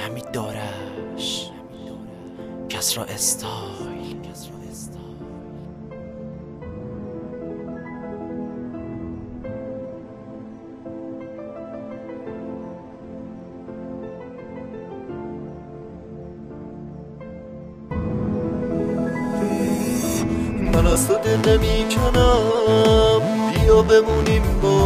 حمید دارش کسرا استایل. من از تو دل نمی کنم، بیا بمونیم با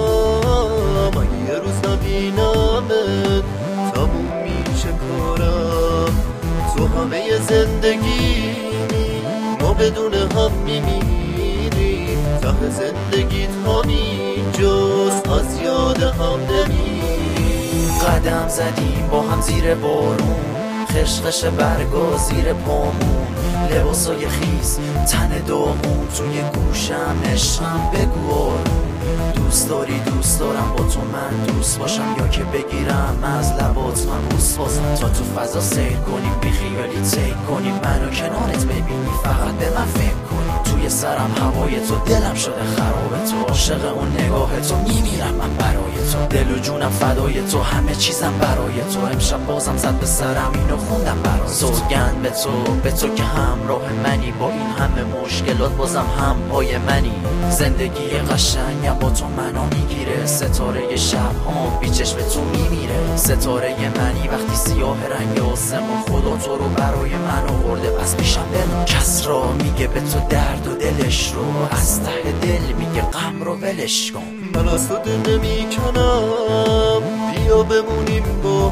هم. اگه یه روز نبینمت تموم میشه کارم. تو همه زندگیمی، ما بدون هم میمیریم. ته زندگیت همینجاست، از یاد هم نمیریم. قدم زدیم با هم زیر بارون، خشخش برگا زیر پامون، لباسای خیس تن دامون، توی گوشم عشقم بگو آروم. دوست داری دوست دارم با تو من دوست باشم، یا که بگیرم از لبات من بوس بازم. تا تو فضا سیر کنیم بی خیالی تیک کنیم، منو کنارت ببینی فقط به من فکر کنی. توی سرم هوای تو، دلم شده خراب تو، عاشق اون نگاه تو، میمیرم من برای تو. دل و جونم فدای تو، همه چیزم برای تو. امشب بازم زد به سرم اینو خوندم برای تو. سوگند به تو که همراه منی، با این همه مشکلات بازم هم پای منی. زندگی قشنگم با تو منو میگیره، ستاره شب ها بی چشم تو میمیره. ستاره منی وقتی سیاه رنگ آسمون، خدا تو رو برای من آورده پس پیشم بمون. کس را میگه به تو درد و دلش رو، از ته دل میگه غم رو ولش کن. من از تو دل نمی کنم، بیا بمونیم با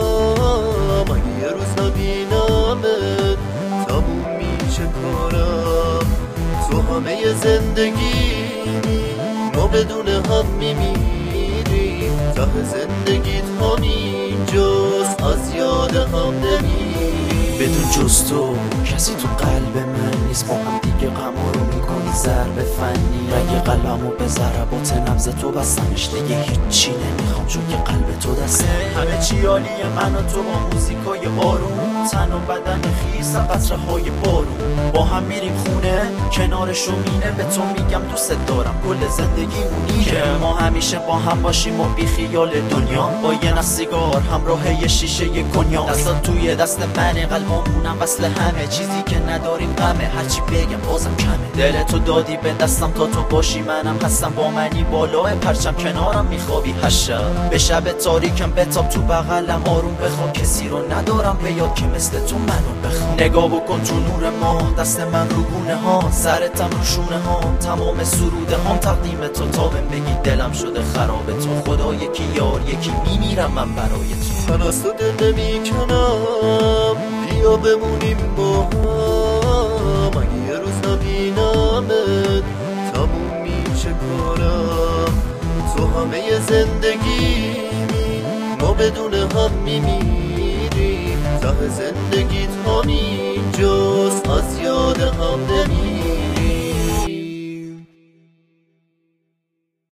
هم. اگه یه روز نبینمت تموم میشه کارم. تو همه زندگیمی، ما بدون هم میمیریم. ته زندگیت همینجاست، از یاد هم نمیریم. بدون جز تو کسی تو قلب من نیست، با هم دیگه غما رو میکنی ضرب فنی. رنگ قلمو به ضربات نبض تو بستمش، دیگه هیچی نمیخوام چون که قلب تو دسته. همه چی عالیه من و تو با موزیکای آروم، تن و بدن خیس قطره های بارون. با هم میریم خونه کنار شومینه، به تو میگم دوست دارم کل زندگیمونی که ما همیشه با هم باشیم و بی خیال دنیا. با یه نخ سیگار همراه یه شیشه یه کنیا، دستات توی دست منه، قلبمونم وصل همه. چیزی که نداریم غمه، هرچی بگم بازم کمه. دلتو دادی به دستم تا تو باشی، منم هستم با منی بالاه پرچم، کنارم میخوابی هر شب. به شب تاریکم بتاب تو بغلم آروم بخواب، کسی رو ندارم به یاد که مثل تو منو بخوام. نگاه بکن تو نور ما، دست من رو گونه ها، سرتم رو شونه ها، تمام سروده هم تقدیم تو. تا بهم بگی دلم شده خراب تو، خدا یکی یار یکی میمیرم من برای تو. من از تو دل نمی کنم، بیا بمونیم با هم. اگه یه روز نبینمت تموم میشه کارم. تو همه زندگیمی، ما بدون هم میمیریم. ته زندگیت همینجاست، از یاد هم نمیریم.